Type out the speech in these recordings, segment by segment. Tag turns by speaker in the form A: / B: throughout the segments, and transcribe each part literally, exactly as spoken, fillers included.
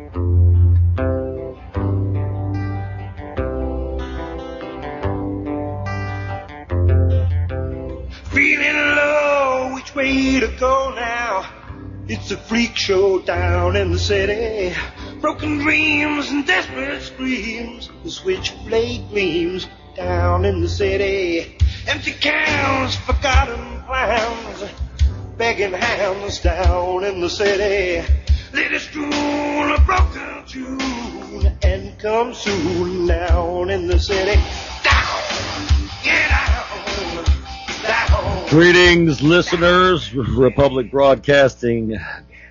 A: Feeling low, which way to go now? It's a freak show down in the city. Broken dreams and desperate screams. The switchblade gleams down in the city. Empty cans, forgotten plans. Begging hands down in the city. Ladies drool a broken tune. And come soon down in the city. Down, get down, down.
B: Greetings, listeners. Republic Broadcasting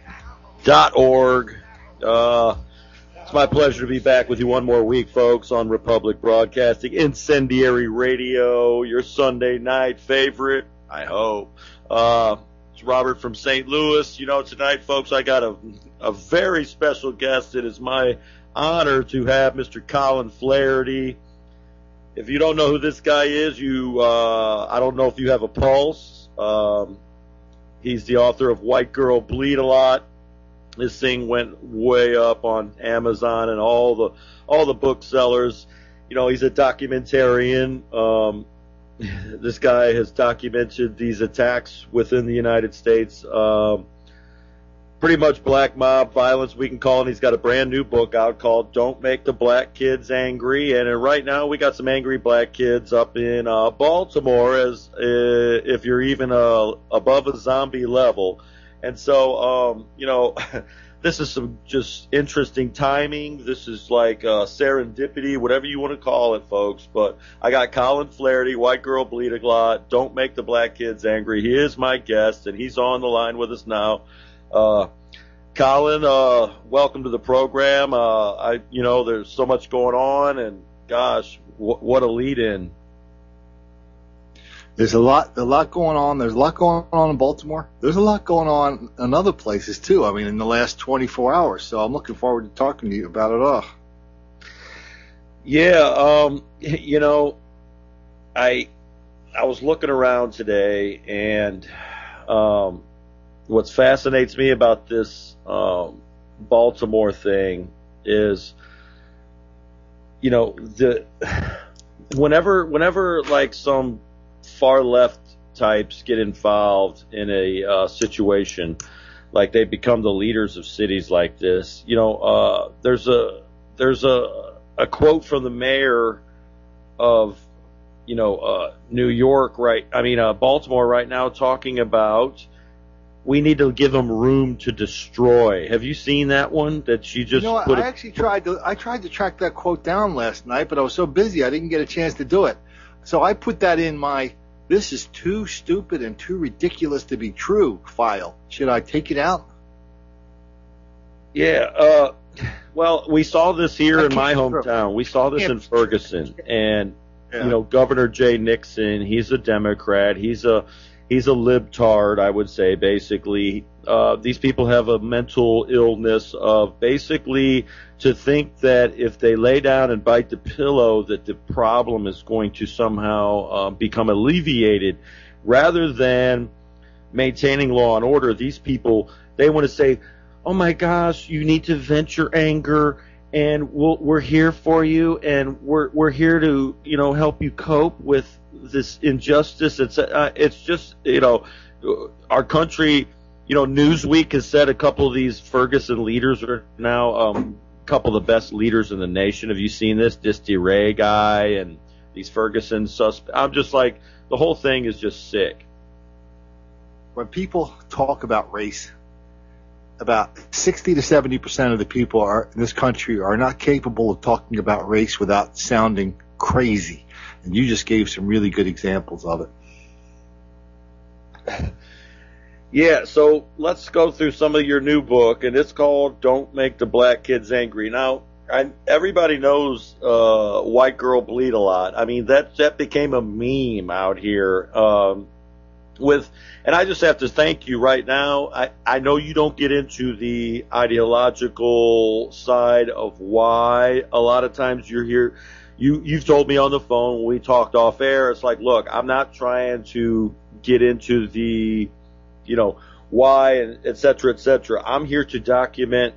B: dot org. Uh, it's my pleasure to be back with you one more week, folks, on Republic Broadcasting, Incendiary Radio, your Sunday night favorite, I hope. Uh, it's Robert from Saint Louis. You know, tonight, folks, I got a, a very special guest. It is my honor to have Mister Colin Flaherty. If you don't know who this guy is, you, uh, I don't know if you have a pulse. Um, he's the author of White Girl Bleed a Lot. This thing went way up on Amazon and all the all the booksellers. You know, he's a documentarian. Um, this guy has documented these attacks within the United States. Um, pretty much black mob violence, we can call it. He's got a brand new book out called Don't Make the Black Kids Angry. And uh, right now we got some angry black kids up in uh, Baltimore, as uh, if you're even uh, above a zombie level. And so, um, you know, this is some just interesting timing. This is like uh, serendipity, whatever you want to call it, folks. But I got Colin Flaherty, White Girl Bleed a Lot, Don't Make the Black Kids Angry. He is my guest, and he's on the line with us now. Uh, Colin, uh, welcome to the program. Uh, I, you know, there's so much going on, and gosh, w- what a lead-in.
C: There's a lot, a lot going on. There's a lot going on in Baltimore. There's a lot going on in other places too. I mean, in the last twenty-four hours. So I'm looking forward to talking to you about it all.
B: Yeah, um, you know, I I was looking around today, and um, what fascinates me about this um, Baltimore thing is, you know, the whenever whenever like some far left types get involved in a uh, situation, like they become the leaders of cities like this. You know, uh, there's a there's a a quote from the mayor of, you know, uh, New York, right? I mean, uh, Baltimore right now, talking about we need to give them room to destroy. Have you seen that one? That she just
C: you know,
B: put
C: I
B: a-
C: actually tried to I tried to track that quote down last night, but I was so busy I didn't get a chance to do it. So I put that in my "this is too stupid and too ridiculous to be true" file. Should I take it out?
B: Yeah, uh, well, we saw this here
C: I
B: in my
C: can't-
B: hometown. We saw this in Ferguson, and
C: Yeah.
B: you know, Governor Jay Nixon, he's a Democrat. He's a he's a libtard, I would say. Basically, uh, these people have a mental illness of basically to think that if they lay down and bite the pillow, that the problem is going to somehow uh, become alleviated, rather than maintaining law and order. These people, they want to say, "Oh my gosh, you need to vent your anger, and we'll, we're here for you, and we're we're here to, you know, help you cope with this injustice." It's uh, it's just, you know, our country. You know, Newsweek has said a couple of these Ferguson leaders are now um, a couple of the best leaders in the nation. Have you seen this? This DeRay guy and these Ferguson suspects. I'm just like, the whole thing is just sick.
C: When people talk about race, about sixty to seventy percent of the people are, in this country are not capable of talking about race without sounding crazy. And you just gave some really good examples of it.
B: Yeah, so let's go through some of your new book, and it's called Don't Make the Black Kids Angry. Now, I, everybody knows uh, White Girl Bleed a Lot. I mean, that that became a meme out here. Um, with, and I just have to thank you right now. I, I know you don't get into the ideological side of why a lot of times you're here. You, you've told me on the phone when we talked off air, it's like, look, I'm not trying to get into the, you know, why, and et cetera, et cetera. I'm here to document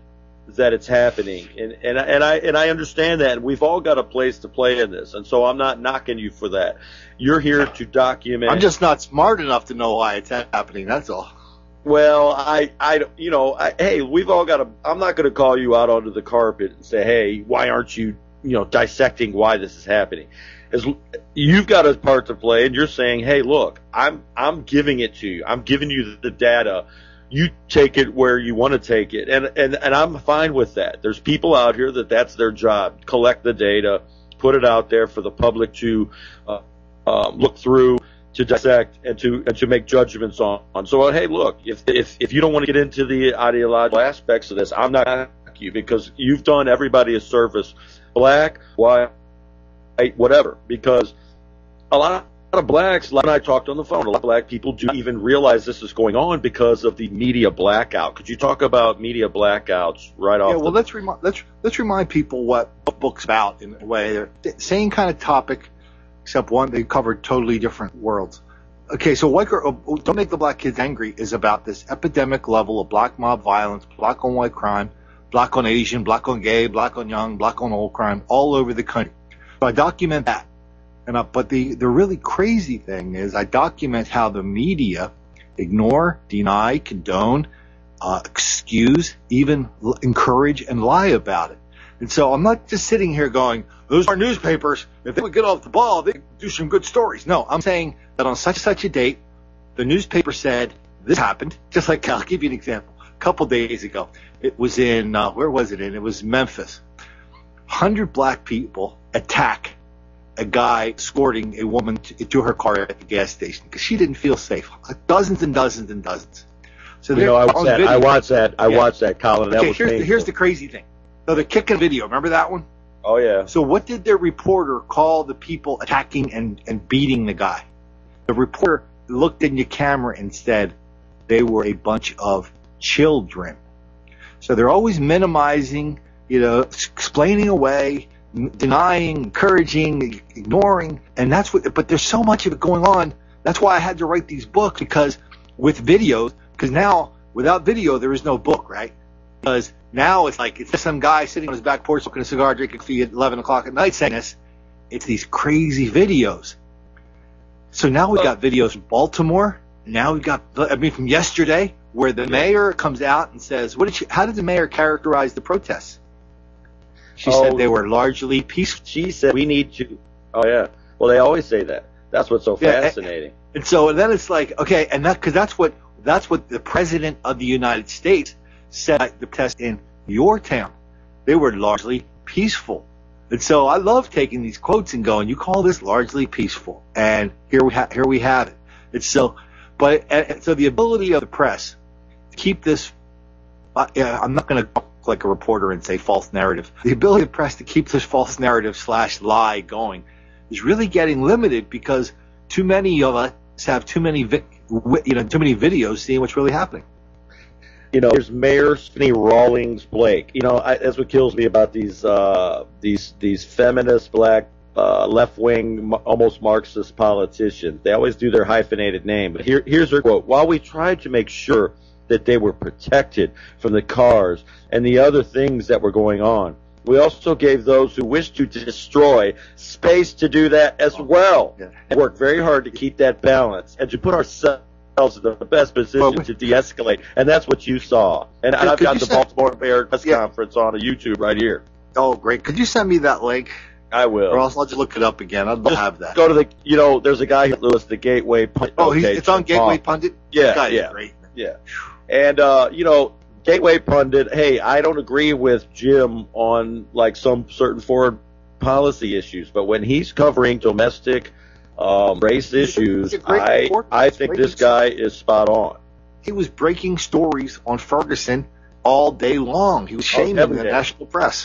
B: that it's happening, and and and I and I understand that, and we've all got a place to play in this, and so I'm not knocking you for that. You're here to document.
C: I'm just not smart enough to know why it's happening. That's all.
B: Well, I, I, you know, I, hey, we've all got to. I'm not going to call you out onto the carpet and say, hey, why aren't you, you know, dissecting why this is happening? As you've got a part to play, and you're saying, hey, look, I'm, I'm giving it to you. I'm giving you the data. You take it where you want to take it, and and and I'm fine with that. There's people out here that that's their job: collect the data, put it out there for the public to uh, um, look through, to dissect, and to and to make judgments on. So, hey, look, if if if you don't want to get into the ideological aspects of this, I'm not going to ask you, because you've done everybody a service, black, white, whatever. Because a lot of blacks, like I talked on the phone, a lot of black people do not even realize this is going on because of the media blackout. Could you talk about media blackouts right off?
C: Yeah, well,
B: the-
C: let's remind let's let's remind people what the book's about in a way. They're the same kind of topic, except one they covered totally different worlds. Okay, so White Girl, Don't Make the Black Kids Angry is about this epidemic level of black mob violence, black on white crime, black on Asian, black on gay, black on young, black on old crime all over the country. So I document that. And I, but the, the really crazy thing is I document how the media ignore, deny, condone, uh, excuse, even l- encourage and lie about it. And so I'm not just sitting here going, those are newspapers. If they would get off the ball, they could do some good stories. No, I'm saying that on such and such a date, the newspaper said this happened. Just like, I'll give you an example. A couple days ago, it was in, uh, where was it in? It was Memphis. one hundred black people attack a guy escorting a woman to, to her car at the gas station because she didn't feel safe. Dozens and dozens and dozens. So
B: you know, I watched that. I watched that. I
C: yeah.
B: watched that, Colin. That
C: okay,
B: was
C: here's the,
B: painful.
C: here's the crazy thing. So they're kicking video. Remember that one?
B: Oh yeah.
C: So what did their reporter call the people attacking and, and beating the guy? The reporter looked in your camera and said they were a bunch of children. So they're always minimizing, you know, explaining away, denying, encouraging, ignoring, and that's what. But there's so much of it going on. That's why I had to write these books, because with videos, because now without video there is no book, right? Because now it's like it's just some guy sitting on his back porch smoking a cigar, drinking coffee at eleven o'clock at night saying this. It's these crazy videos. So now we got videos from Baltimore. Now we got, I mean, from yesterday, where the mayor comes out and says, "What did she? How did the mayor characterize the protests?" She
B: Oh,
C: said they were largely peaceful.
B: She said we need to. Oh yeah. Well, they always say that. That's what's so
C: Yeah,
B: fascinating.
C: And so then it's like, okay, and that because that's what that's what the president of the United States said at the protest in your town. They were largely peaceful. And so I love taking these quotes and going, you call this largely peaceful, and here we have here we have it. It's so, but and so the ability of the press to keep this. Uh, yeah, I'm not going to talk like a reporter and say false narrative. The ability of the press to keep this false narrative slash lie going is really getting limited because too many of us have too many, vi- you know, too many videos seeing what's really happening.
B: You know, there's Mayor Stephanie Rawlings Blake. You know, I, that's what kills me about these uh, these these feminist black uh, left wing almost Marxist politicians. They always do their hyphenated name. But here here's her quote: "While we tried to make sure that they were protected from the cars and the other things that were going on, we also gave those who wished to destroy space to do that as well.
C: Yeah.
B: And worked very hard to keep that balance and to put ourselves in the best position
C: Well,
B: to de-escalate." And that's what you saw. And
C: Could-
B: I've
C: could
B: got
C: you
B: the
C: send-
B: Baltimore Mayor press
C: Yeah.
B: conference on a YouTube right here.
C: Oh, great! Could you send me that link,
B: I will.
C: or else I'll just look it up again. I'd love to
B: Just
C: have that.
B: Go to the, you know, there's a guy here, Lewis, the Gateway Pundit.
C: Oh, he's,
B: Okay,
C: it's on
B: Jim
C: Gateway
B: Hawk.
C: Pundit.
B: Yeah,
C: This guy is
B: yeah.
C: great.
B: Yeah. And, uh, you know, Gateway Pundit, hey, I don't agree with Jim on, like, some certain foreign policy issues, but when he's covering domestic um, race issues,
C: He's a great
B: I,
C: reporter.
B: I think
C: Great
B: this guy is spot on.
C: He was breaking stories on Ferguson all day long. He was shaming
B: every
C: the
B: day.
C: national press.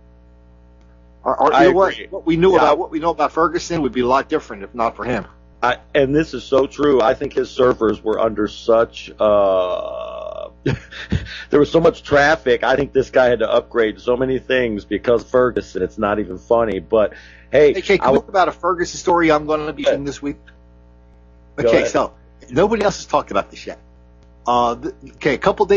C: Our, our,
B: I
C: you know what?
B: agree.
C: What we knew
B: Yeah.
C: about what we know about Ferguson would be a lot different if not for him.
B: I, and this is so true. I think his servers were under such, uh, there was so much traffic. I think this guy had to upgrade so many things because of Ferguson. It's not even funny, but hey,
C: Hey, Kay, can
B: I
C: we
B: w-
C: talk about a Ferguson story I'm going to be
B: Go
C: doing this week?
B: Go
C: Okay,
B: ahead.
C: so nobody else has talked about this yet. Uh, th- okay, a couple days